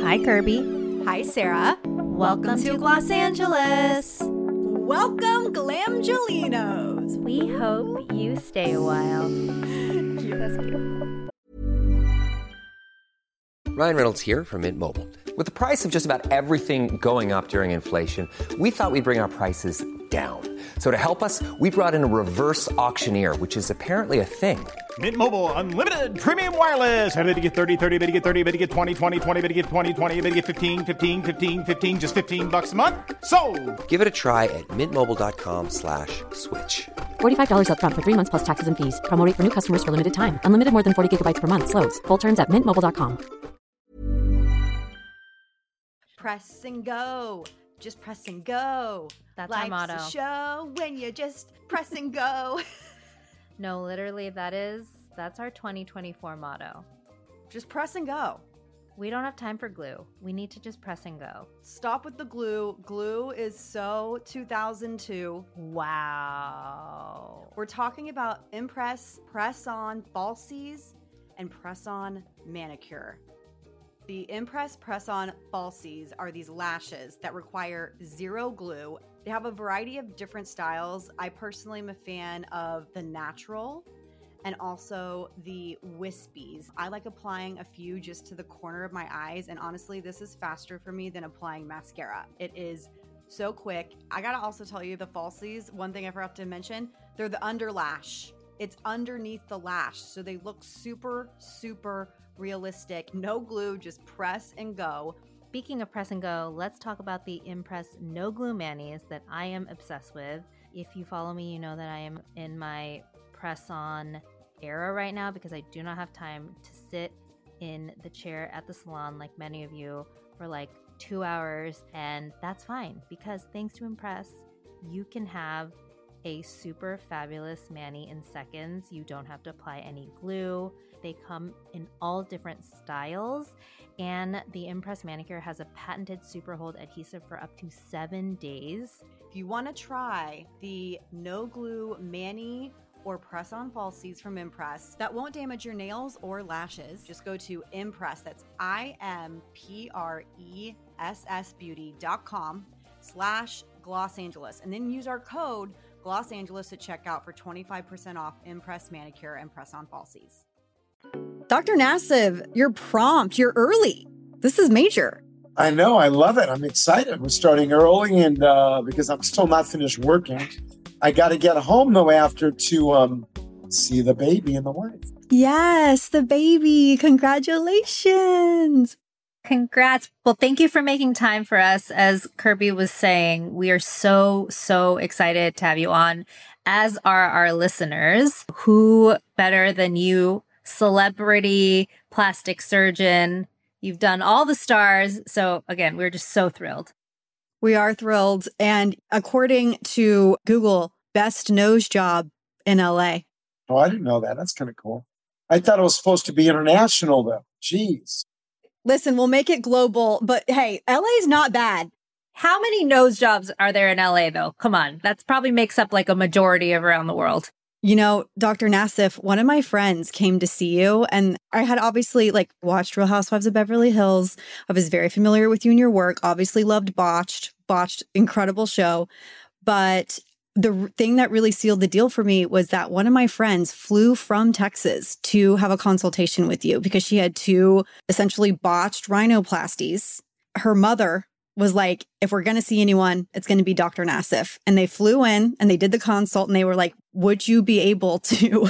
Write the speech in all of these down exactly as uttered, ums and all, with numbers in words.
Hi, Kirby. Hi, Sarah. Welcome to Los Angeles. Welcome, Glamgelinos. We hope you stay a while. Cute. That's cute. Ryan Reynolds here from Mint Mobile. With the price of just about everything going up during inflation, we thought we'd bring our prices down. So to help us, we brought in a reverse auctioneer, which is apparently a thing. Mint Mobile Unlimited Premium Wireless. How to get thirty, thirty, how to get thirty, how to get twenty, twenty, twenty, how to get twenty, twenty, how to get fifteen, fifteen, fifteen, fifteen, just fifteen bucks a month? Sold! Give it a try at mintmobile.com slash switch. forty-five dollars up front for three months plus taxes and fees. Promo rate for new customers for limited time. Unlimited more than forty gigabytes per month. Slows full terms at mint mobile dot com. Press and go. Just press and go. That's Life's our motto. a show when you just press and go. No, literally, that is, that's our twenty twenty-four motto. Just press and go. We don't have time for glue. We need to just press and go. Stop with the glue. Glue is so two thousand two. Wow. We're talking about Impress Press-On Falsies and Press-On Manicure. The Impress Press-On Falsies are these lashes that require zero glue. They have a variety of different styles. I personally am a fan of the natural and also the wispies. I like applying a few just to the corner of my eyes, and honestly, this is faster for me than applying mascara. It is so quick. I gotta also tell you, the falsies, one thing I forgot to mention, they're the under lash. It's underneath the lash, so they look super, super realistic. No glue, just press and go. Speaking of press and go, let's talk about the Impress No Glue Manis that I am obsessed with. If you follow me, you know that I am in my press-on era right now because I do not have time to sit in the chair at the salon like many of you for like two hours, and that's fine because thanks to Impress, you can have a super fabulous mani in seconds. You don't have to apply any glue. They come in all different styles, and the Impress Manicure has a patented super hold adhesive for up to seven days. If you want to try the no glue mani or press-on falsies from Impress that won't damage your nails or lashes, just go to Impress. That's I M P R E S S beauty dot com slash Los Angeles, and then use our code Los Angeles at checkout for twenty-five percent off Impress Manicure and Press-On Falsies. Doctor Nassif, you're prompt. You're early. This is major. I know. I love it. I'm excited. We're starting early, and uh, because I'm still not finished working, I got to get home though after to um, see the baby and the wife. Yes, the baby. Congratulations. Congrats. Well, thank you for making time for us. As Kirby was saying, we are so, so excited to have you on, as are our listeners. Who better than you, celebrity plastic surgeon? You've done all the stars. So again, we're just so thrilled. We are thrilled. And according to Google, best nose job in L A. Oh, I didn't know that. That's kind of cool. I thought it was supposed to be international though. Jeez. Listen, we'll make it global, but hey, L A is not bad. How many nose jobs are there in L A though? Come on. That's probably makes up like a majority of around the world. You know, Doctor Nassif, one of my friends came to see you, and I had obviously like watched Real Housewives of Beverly Hills. I was very familiar with you and your work, obviously loved Botched, Botched, incredible show. But the thing that really sealed the deal for me was that one of my friends flew from Texas to have a consultation with you because she had two essentially botched rhinoplasties. Her mother was like, if we're going to see anyone, it's going to be Doctor Nassif. And they flew in and they did the consult and they were like, would you be able to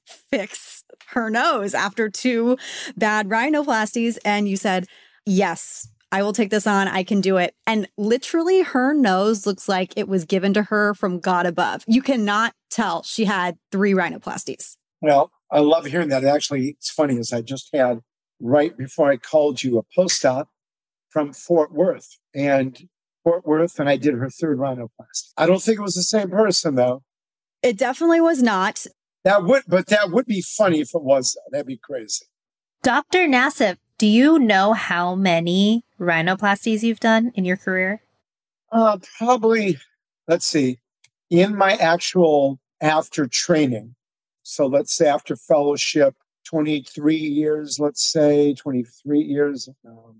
fix her nose after two bad rhinoplasties? And you said, yes, I will take this on. I can do it. And literally her nose looks like it was given to her from God above. You cannot tell she had three rhinoplasties. Well, I love hearing that. Actually, it's funny as I just had right before I called you a post-op from Fort Worth and Fort Worth, and I did her third rhinoplasty. I don't think it was the same person though. It definitely was not. That would, but that would be funny if it was. That'd be crazy. Doctor Nassif, do you know how many rhinoplasties you've done in your career? Uh, probably, let's see, in my actual after training. So let's say after fellowship, twenty-three years, let's say twenty-three years, um,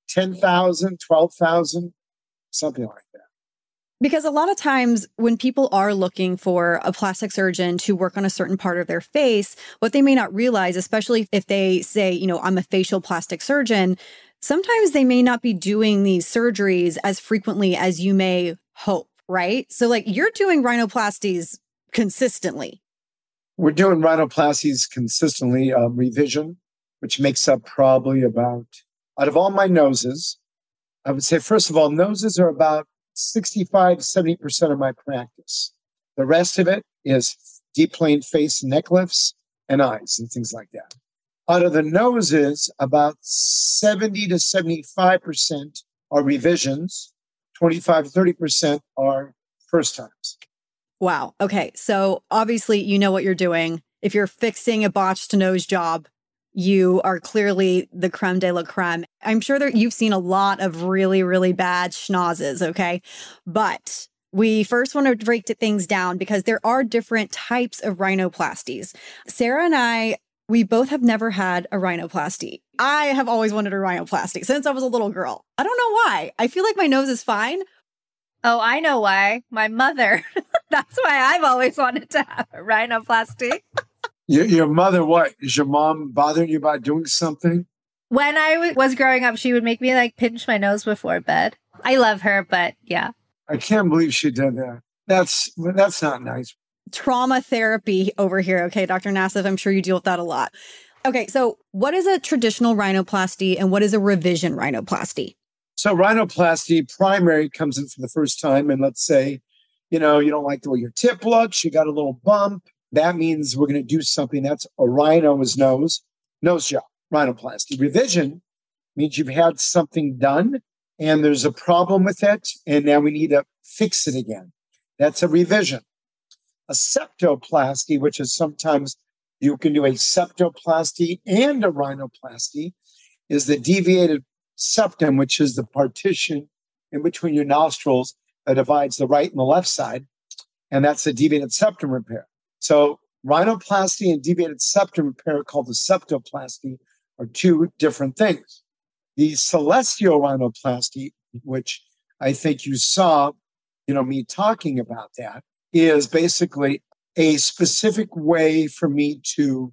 ten thousand, twelve thousand, something like that. Because a lot of times when people are looking for a plastic surgeon to work on a certain part of their face, what they may not realize, especially if they say, you know, I'm a facial plastic surgeon, sometimes they may not be doing these surgeries as frequently as you may hope, right? So like you're doing rhinoplasties consistently. We're doing rhinoplasties consistently, um, revision, which makes up probably about, out of all my noses, I would say, first of all, noses are about sixty-five, seventy percent of my practice. The rest of it is deep plane face, neck lifts, and eyes and things like that. Out of the noses, about seventy to seventy-five percent are revisions, twenty-five to thirty percent are first times. Wow. Okay. So obviously you know what you're doing. If you're fixing a botched nose job, you are clearly the creme de la creme. I'm sure that you've seen a lot of really, really bad schnozzes, okay? But we first want to break things down because there are different types of rhinoplasties. Sarah and I, we both have never had a rhinoplasty. I have always wanted a rhinoplasty since I was a little girl. I don't know why. I feel like my nose is fine. Oh, I know why. My mother. That's why I've always wanted to have a rhinoplasty. Your, your mother, what? Is your mom bothering you about doing something? When I w- was growing up, she would make me like pinch my nose before bed. I love her, but yeah. I can't believe she did that. That's that's not nice. Trauma therapy over here. Okay, Doctor Nassif, I'm sure you deal with that a lot. Okay, so what is a traditional rhinoplasty and what is a revision rhinoplasty? So rhinoplasty primary comes in for the first time. And let's say, you know, you don't like the way your tip looks. You got a little bump. That means we're going to do something. That's a rhino's nose, nose job, rhinoplasty. Revision means you've had something done and there's a problem with it. And now we need to fix it again. That's a revision. A septoplasty, which is sometimes you can do a septoplasty and a rhinoplasty, is the deviated septum, which is the partition in between your nostrils that divides the right and the left side. And that's a deviated septum repair. So rhinoplasty and deviated septum repair, called the septoplasty, are two different things. The celestial rhinoplasty, which I think you saw, you know, me talking about that, is basically a specific way for me to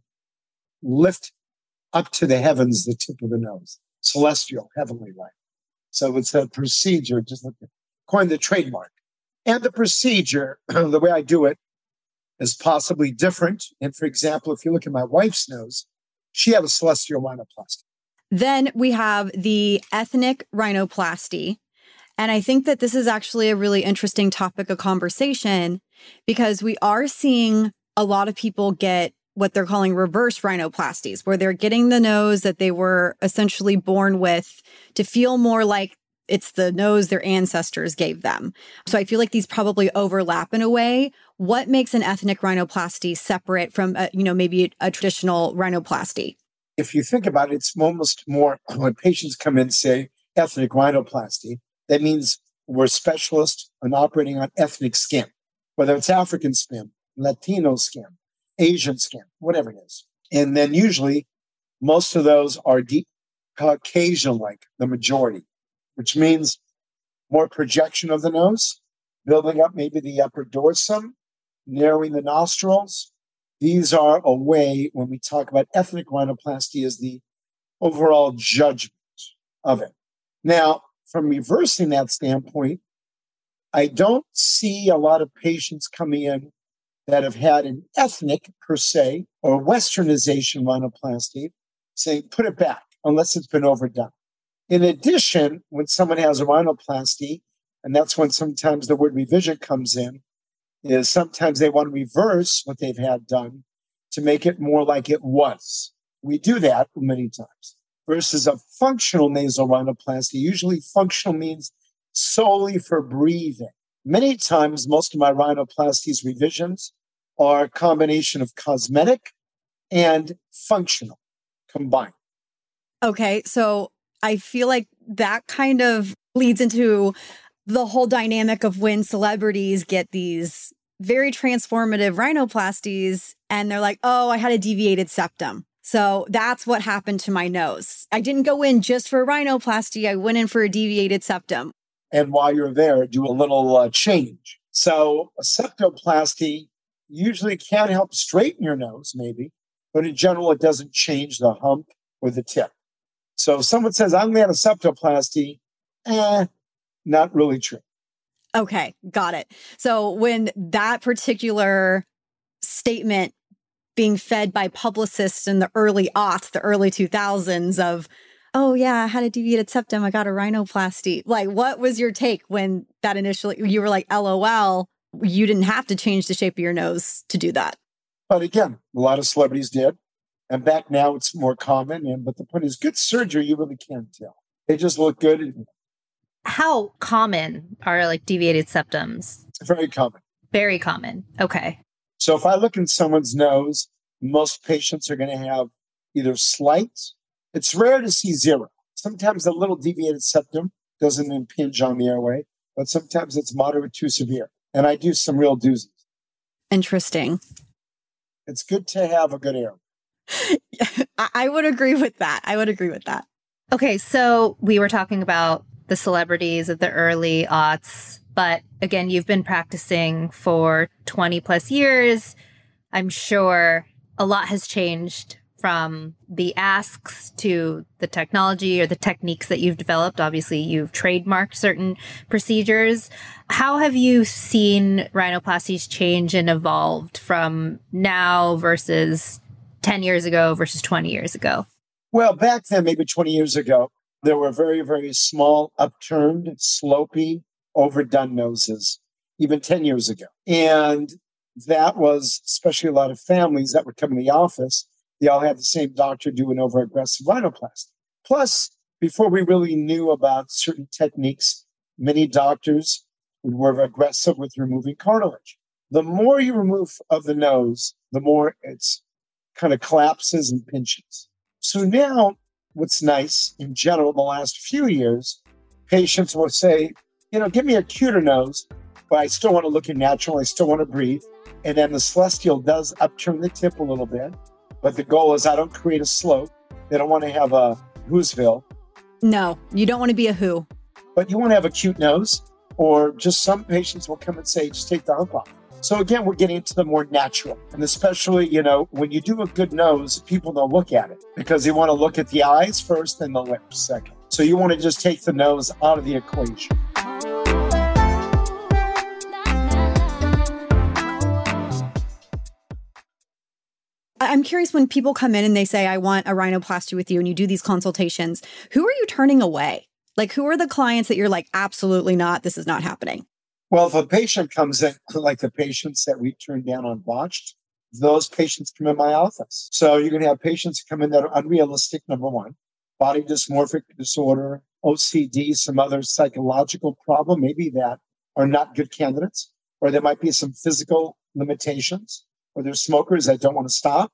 lift up to the heavens the tip of the nose. Celestial, heavenly light. So it's a procedure, just like coined the trademark. And the procedure, the way I do it, is possibly different. And for example, if you look at my wife's nose, she had a celestial rhinoplasty. Then we have the ethnic rhinoplasty. And I think that this is actually a really interesting topic of conversation because we are seeing a lot of people get what they're calling reverse rhinoplasties, where they're getting the nose that they were essentially born with to feel more like it's the nose their ancestors gave them. So I feel like these probably overlap in a way. What makes an ethnic rhinoplasty separate from, a, you know, maybe a traditional rhinoplasty? If you think about it, it's almost more when patients come in and say ethnic rhinoplasty, that means we're specialists in operating on ethnic skin, whether it's African skin, Latino skin, Asian skin, whatever it is. And then usually most of those are deep Caucasian-like, the majority, which means more projection of the nose, building up maybe the upper dorsum, narrowing the nostrils. These are a way, when we talk about ethnic rhinoplasty, is the overall judgment of it. Now, from reversing that standpoint, I don't see a lot of patients coming in that have had an ethnic, per se, or westernization rhinoplasty, saying, put it back, unless it's been overdone. In addition, when someone has a rhinoplasty, and that's when sometimes the word revision comes in, is sometimes they want to reverse what they've had done to make it more like it was. We do that many times. Versus a functional nasal rhinoplasty, usually functional means solely for breathing. Many times, most of my rhinoplasties revisions are a combination of cosmetic and functional combined. Okay, so I feel like that kind of leads into the whole dynamic of when celebrities get these very transformative rhinoplasties and they're like, oh, I had a deviated septum. So that's what happened to my nose. I didn't go in just for a rhinoplasty. I went in for a deviated septum. And while you're there, do a little uh, change. So a septoplasty usually can help straighten your nose, maybe, but in general, it doesn't change the hump or the tip. So if someone says, I'm going to have a septoplasty, eh, not really true. Okay, got it. So when that particular statement being fed by publicists in the early aughts, the early two thousands of, oh yeah, I had a deviated septum, I got a rhinoplasty. Like, what was your take when that initially, you were like, LOL, you didn't have to change the shape of your nose to do that. But again, a lot of celebrities did. And back now it's more common. And but the point is, good surgery, you really can't tell. They just look good. How common are like deviated septums? Very common. Very common. Okay. So if I look in someone's nose, most patients are going to have either slight. It's rare to see zero. Sometimes a little deviated septum doesn't impinge on the airway, but sometimes it's moderate to severe. And I do some real doozies. Interesting. It's good to have a good airway. I would agree with that. I would agree with that. Okay, so we were talking about the celebrities of the early aughts, but again, you've been practicing for twenty plus years. I'm sure a lot has changed from the asks to the technology or the techniques that you've developed. Obviously, you've trademarked certain procedures. How have you seen rhinoplasties change and evolved from now versus ten years ago versus twenty years ago? Well, back then, maybe twenty years ago, there were very, very small, upturned, slopey, overdone noses, even ten years ago. And that was especially a lot of families that would come in the office. They all had the same doctor do an over-aggressive rhinoplasty. Plus, before we really knew about certain techniques, many doctors were aggressive with removing cartilage. The more you remove of the nose, the more it's kind of collapses and pinches. So now, what's nice in general, the last few years, patients will say, you know, give me a cuter nose, but I still want to look natural. I still want to breathe. And then the Celestial does upturn the tip a little bit. But the goal is I don't create a slope. They don't want to have a Whoville. No, you don't want to be a who. But you want to have a cute nose. Or just some patients will come and say, just take the hump off. So again, we're getting into the more natural. And especially, you know, when you do a good nose, people don't look at it. Because they want to look at the eyes first and the lips second. So you want to just take the nose out of the equation. I'm curious, when people come in and they say, I want a rhinoplasty with you, and you do these consultations, who are you turning away? Like, who are the clients that you're like, absolutely not, this is not happening? Well, if a patient comes in, like the patients that we turned down on botched, those patients come in my office. So you're going to have patients come in that are unrealistic, number one, body dysmorphic disorder, O C D, some other psychological problem, maybe that are not good candidates, or there might be some physical limitations. Or there's smokers that don't want to stop,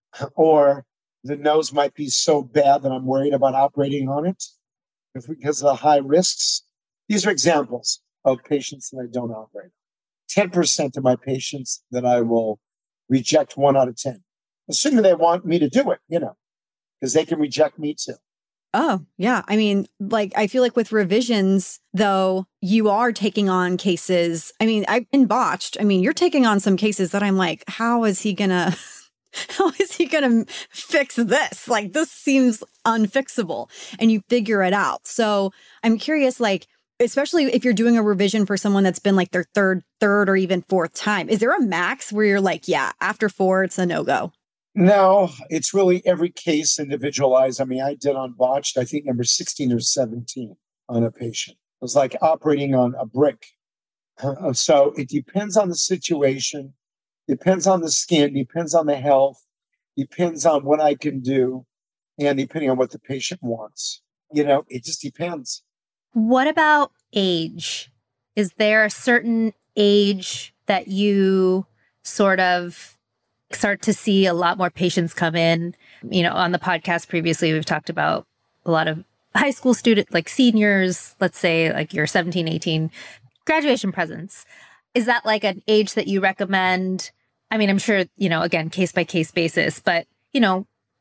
or the nose might be so bad that I'm worried about operating on it because of the high risks. These are examples of patients that I don't operate on. ten percent of my patients that I will reject one out of ten, assuming they want me to do it, you know, because they can reject me too. Oh, yeah. I mean, like, I feel like with revisions, though, you are taking on cases. I mean, I've been botched. I mean, you're taking on some cases that I'm like, how is he gonna, how is he gonna fix this? Like, this seems unfixable, and you figure it out. So I'm curious, like, especially if you're doing a revision for someone that's been like their third, third, or even fourth time, is there a max where you're like, yeah, after four, it's a no-go? No, it's really every case individualized. I mean, I did on botched, I think number sixteen or seventeen on a patient. It was like operating on a brick. Uh, so it depends on the situation, depends on the skin, depends on the health, depends on what I can do, and depending on what the patient wants. You know, it just depends. What about age? Is there a certain age that you sort of start to see a lot more patients come in? You know, on the podcast previously, we've talked about a lot of high school students, like seniors, let's say like you're seventeen, eighteen, graduation presents. Is that like an age that you recommend? I mean, I'm sure, you know, again, case by case basis, but, you know,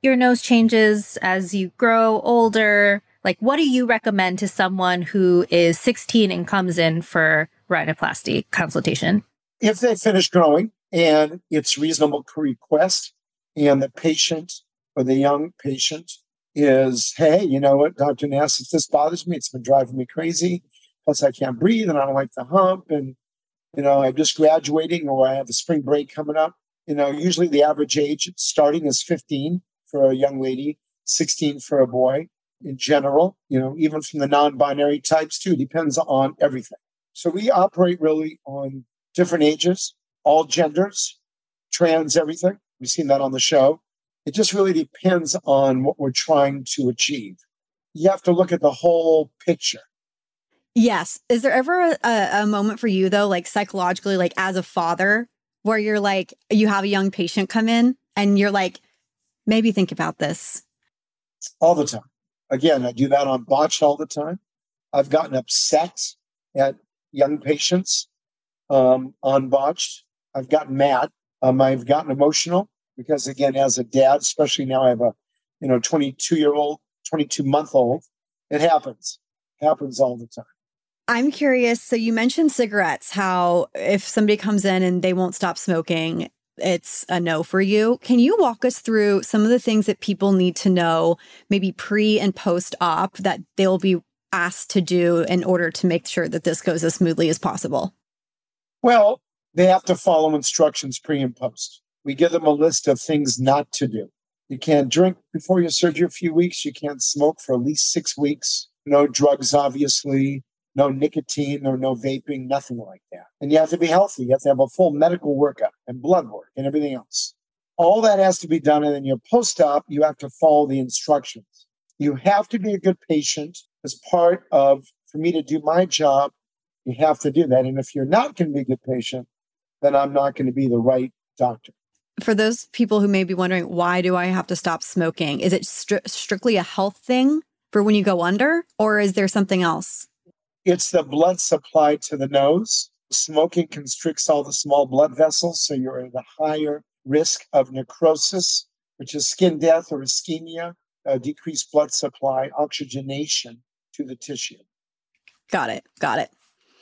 your nose changes as you grow older? Like, what do you recommend to someone who is sixteen and comes in for rhinoplasty consultation? If they finish growing and it's reasonable to request, and the patient or the young patient is, hey, you know what, Doctor Nass, if this bothers me, it's been driving me crazy. Plus, I can't breathe and I don't like the hump. And, you know, I'm just graduating or I have a spring break coming up. You know, usually the average age starting is fifteen for a young lady, sixteen for a boy in general, you know, even from the non-binary types too, depends on everything. So we operate really on different ages, all genders, trans, everything. We've seen that on the show. It just really depends on what we're trying to achieve. You have to look at the whole picture. Yes. Is there ever a, a moment for you, though, like psychologically, like as a father, where you're like, you have a young patient come in and you're like, maybe think about this? All the time. Again, I do that on botched all the time. I've gotten upset at young patients um, on botched. I've gotten mad. Um, I've gotten emotional because, again, as a dad, especially now I have a, you know, twenty-two-year-old, twenty-two-month-old, it happens. It happens all the time. I'm curious. So you mentioned cigarettes, how if somebody comes in and they won't stop smoking, it's a no for you. Can you walk us through some of the things that people need to know, maybe pre and post-op, that they'll be asked to do in order to make sure that this goes as smoothly as possible? Well, they have to follow instructions pre and post. We give them a list of things not to do. You can't drink before your surgery a few weeks. You can't smoke for at least six weeks. No drugs, obviously. No nicotine or no vaping, nothing like that. And you have to be healthy. You have to have a full medical workup and blood work and everything else. All that has to be done. And then your post-op, you have to follow the instructions. You have to be a good patient as part of, for me to do my job, you have to do that. And if you're not going to be a good patient, then I'm not going to be the right doctor. For those people who may be wondering, why do I have to stop smoking? Is it stri- strictly a health thing for when you go under, or is there something else? It's the blood supply to the nose. Smoking constricts all the small blood vessels, so you're at a higher risk of necrosis, which is skin death or ischemia, uh, decreased blood supply, oxygenation to the tissue. Got it. Got it.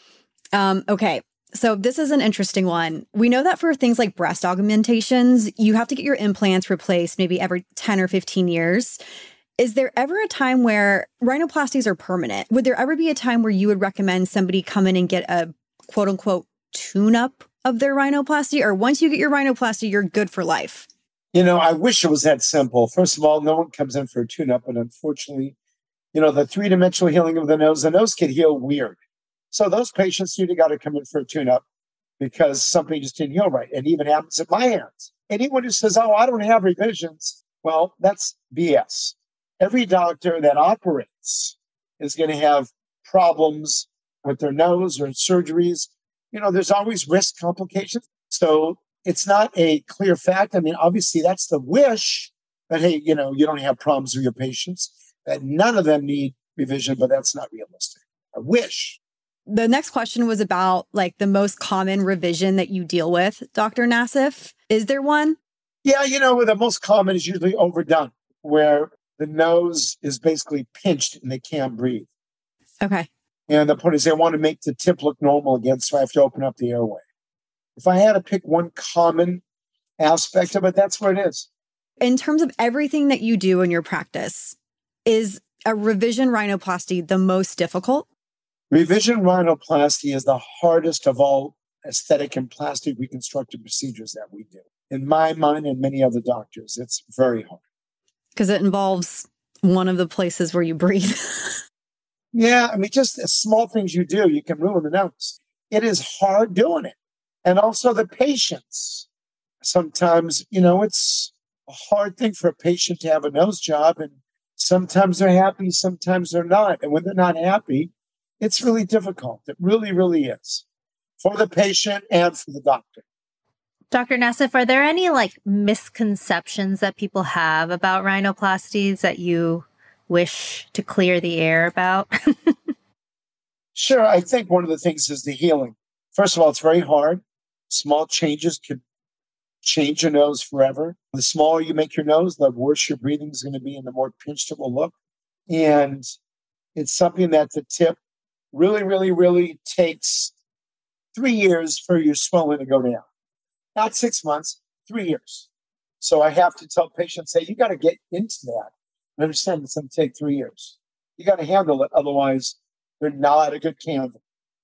Um, okay. So this is an interesting one. We know that for things like breast augmentations, you have to get your implants replaced maybe every ten or fifteen years. Is there ever a time where rhinoplasties are permanent? Would there ever be a time where you would recommend somebody come in and get a quote unquote tune-up of their rhinoplasty? Or once you get your rhinoplasty, you're good for life? You know, I wish it was that simple. First of all, no one comes in for a tune-up, but unfortunately, you know, the three-dimensional healing of the nose, the nose can heal weird. So those patients usually got to come in for a tune-up because something just didn't heal right. It even happens at my hands. Anyone who says, oh, I don't have revisions, well, that's B S. Every doctor that operates is going to have problems with their nose or surgeries. You know, there's always risk complications. So it's not a clear fact. I mean, obviously, that's the wish that, hey, you know, you don't have problems with your patients, that none of them need revision, but that's not realistic. I wish. The next question was about like the most common revision that you deal with, Doctor Nassif. Is there one? Yeah, you know, the most common is usually overdone, where the nose is basically pinched and they can't breathe. Okay. And the point is they want to make the tip look normal again, so I have to open up the airway. If I had to pick one common aspect of it, that's what it is. In terms of everything that you do in your practice, is a revision rhinoplasty the most difficult? Revision rhinoplasty is the hardest of all aesthetic and plastic reconstructive procedures that we do. In my mind and many other doctors, it's very hard. Because it involves one of the places where you breathe. Yeah, I mean, just the small things you do, you can ruin the nose. It is hard doing it. And also the patients. Sometimes, you know, it's a hard thing for a patient to have a nose job. And sometimes they're happy, sometimes they're not. And when they're not happy, it's really difficult. It really, really is. For the patient and for the doctor. Doctor Nassif, are there any like misconceptions that people have about rhinoplasties that you wish to clear the air about? Sure. I think one of the things is the healing. First of all, it's very hard. Small changes could change your nose forever. The smaller you make your nose, the worse your breathing is going to be and the more pinched it will look. And it's something that the tip really, really, really takes three years for your swelling to go down. Not six months, three years. So I have to tell patients, hey, you got to get into that. And understand it's going to take three years. You got to handle it. Otherwise, they're not a good candidate.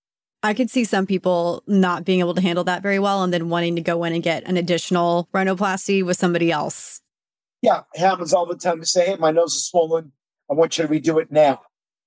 I could see some people not being able to handle that very well and then wanting to go in and get an additional rhinoplasty with somebody else. Yeah, it happens all the time. They say, hey, my nose is swollen. I want you to redo it now.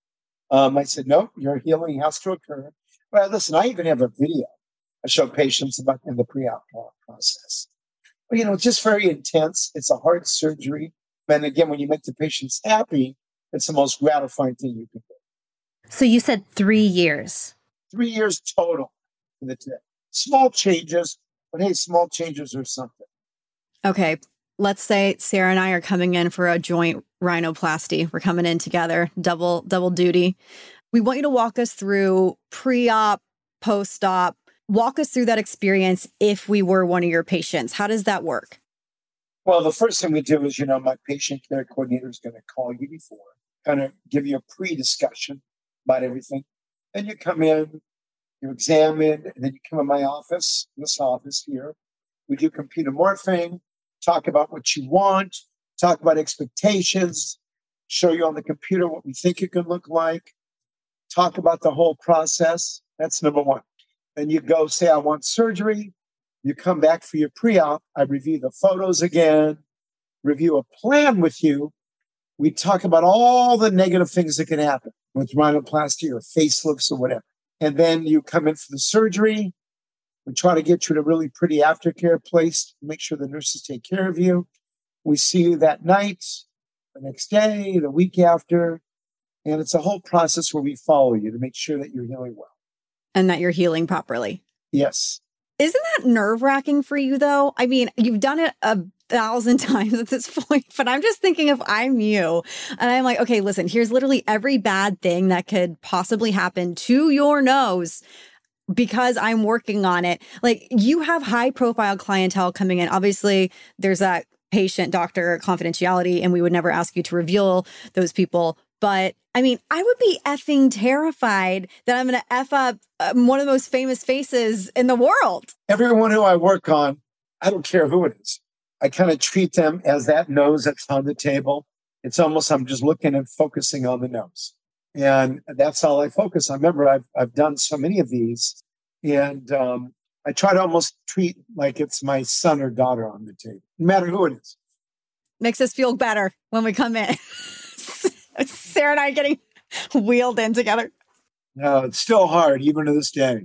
Um, I said, no, your healing has to occur. Well, listen, I even have a video. I show patients about in the pre-op process. But, you know, it's just very intense. It's a hard surgery. And again, when you make the patients happy, it's the most gratifying thing you can do. So you said three years. Three years total for the tip. Small changes, but hey, small changes are something. Okay. Let's say Sarah and I are coming in for a joint rhinoplasty. We're coming in together, double, double duty. We want you to walk us through pre-op, post-op. Walk us through that experience if we were one of your patients. How does that work? Well, the first thing we do is, you know, my patient care coordinator is going to call you before, kind of give you a pre-discussion about everything. Then you come in, you examine, and then you come in my office, this office here. We do computer morphing, talk about what you want, talk about expectations, show you on the computer what we think it could look like, talk about the whole process. That's number one. Then you go say, I want surgery. You come back for your pre-op. I review the photos again, review a plan with you. We talk about all the negative things that can happen with rhinoplasty or facelifts or whatever. And then you come in for the surgery. We try to get you to a really pretty aftercare place, make sure the nurses take care of you. We see you that night, the next day, the week after. And it's a whole process where we follow you to make sure that you're healing well. And that you're healing properly. Yes. Isn't that nerve-wracking for you, though? I mean, you've done it a thousand times at this point, but I'm just thinking if I'm you and I'm like, okay, listen, here's literally every bad thing that could possibly happen to your nose because I'm working on it. Like, you have high-profile clientele coming in. Obviously, there's that patient-doctor confidentiality, and we would never ask you to reveal those people. But I mean, I would be effing terrified that I'm going to F up um, one of the most famous faces in the world. Everyone who I work on, I don't care who it is. I kind of treat them as that nose that's on the table. It's almost, I'm just looking and focusing on the nose. And that's all I focus on. Remember, I've, I've done so many of these. And um, I try to almost treat like it's my son or daughter on the table, no matter who it is. Makes us feel better when we come in. Sarah and I getting wheeled in together. No, it's still hard, even to this day.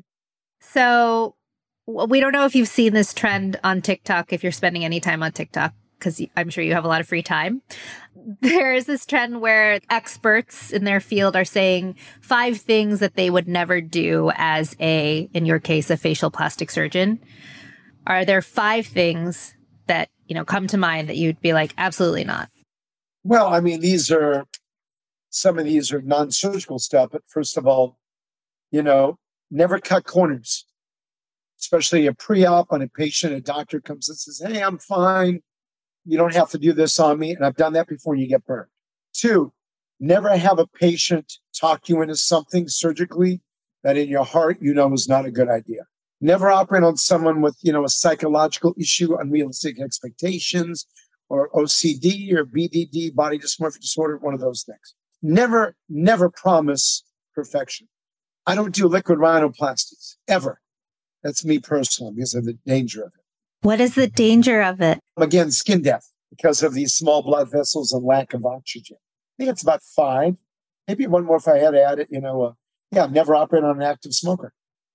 So we don't know if you've seen this trend on TikTok, if you're spending any time on TikTok, because I'm sure you have a lot of free time. There is this trend where experts in their field are saying five things that they would never do as a, in your case, a facial plastic surgeon. Are there five things that, you know, come to mind that you'd be like, absolutely not? Well, I mean, these are, some of these are non-surgical stuff. But first of all, you know, never cut corners, especially a pre-op on a patient. A doctor comes and says, hey, I'm fine. You don't have to do this on me. And I've done that before and you get burned. Two, never have a patient talk you into something surgically that in your heart, you know, is not a good idea. Never operate on someone with, you know, a psychological issue, unrealistic expectations, or O C D or B D D, body dysmorphic disorder, one of those things. Never, never promise perfection. I don't do liquid rhinoplasties, ever. That's me personally, because of the danger of it. What is the danger of it? Again, skin death, because of these small blood vessels and lack of oxygen. I think it's about five. Maybe one more if I had to add it, you know, uh, yeah, never operate on an active smoker.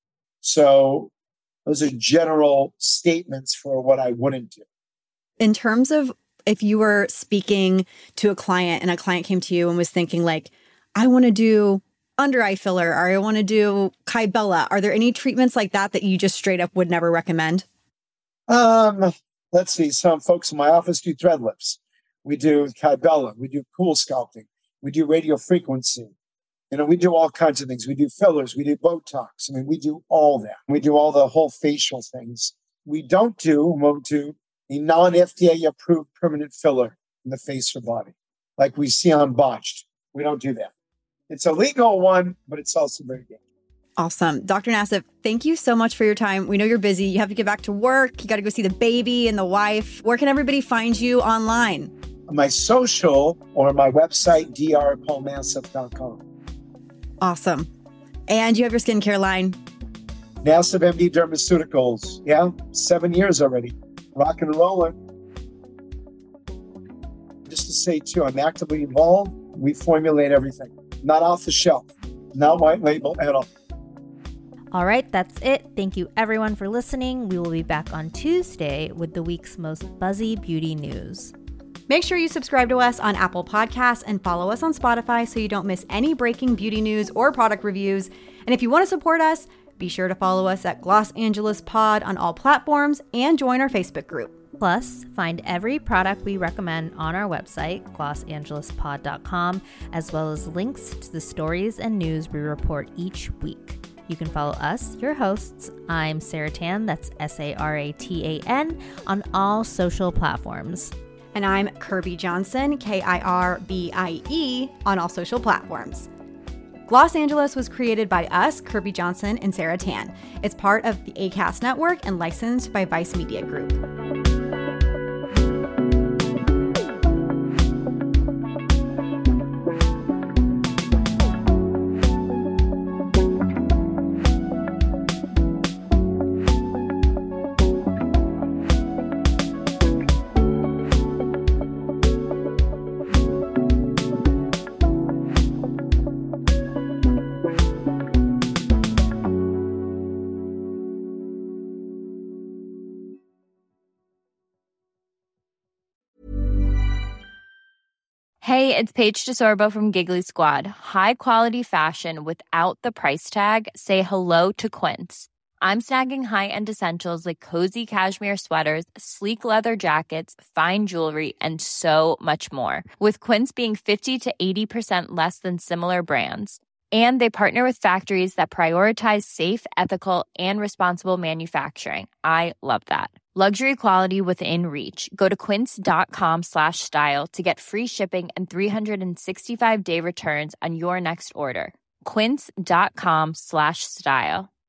So those are general statements for what I wouldn't do. In terms of if you were speaking to a client and a client came to you and was thinking like, I want to do under eye filler or I want to do Kybella, are there any treatments like that that you just straight up would never recommend? Um, let's see. Some folks in my office do thread lips. We do Kybella. We do cool sculpting. We do radio frequency. You know, we do all kinds of things. We do fillers. We do Botox. I mean, we do all that. We do all the whole facial things. We don't do, won't do a non-F D A approved permanent filler in the face or body, like we see on Botched. We don't do that. It's a legal one, but it's also very dangerous. Awesome. Doctor Nassif, thank you so much for your time. We know you're busy. You have to get back to work. You got to go see the baby and the wife. Where can everybody find you online? My social or my website, d r paul nassif dot com. Awesome. And you have your skincare line? Nassif M D Dermaceuticals. Yeah, seven years already. Rock and rolling. Just to say, too, I'm actively involved. We formulate everything. Not off the shelf. Not white label at all. All right, that's it. Thank you everyone for listening. We will be back on Tuesday with the week's most buzzy beauty news. Make sure you subscribe to us on Apple Podcasts and follow us on Spotify so you don't miss any breaking beauty news or product reviews. And if you want to support us, be sure to follow us at Gloss Angeles Pod on all platforms and join our Facebook group. Plus, find every product we recommend on our website, gloss angeles pod dot com, as well as links to the stories and news we report each week. You can follow us, your hosts. I'm Sarah Tan, that's S A R A T A N, on all social platforms. And I'm Kirby Johnson, K I R B I E, on all social platforms. Gloss Angeles was created by us, Kirby Johnson and Sarah Tan. It's part of the ACAST network and licensed by Vice Media Group. Hey, it's Paige DeSorbo from Giggly Squad. High quality fashion without the price tag. Say hello to Quince. I'm snagging high-end essentials like cozy cashmere sweaters, sleek leather jackets, fine jewelry, and so much more. With Quince being fifty to eighty percent less than similar brands. And they partner with factories that prioritize safe, ethical, and responsible manufacturing. I love that. Luxury quality within reach. Go to quince.com slash style to get free shipping and three sixty-five day returns on your next order. Quince.com slash style.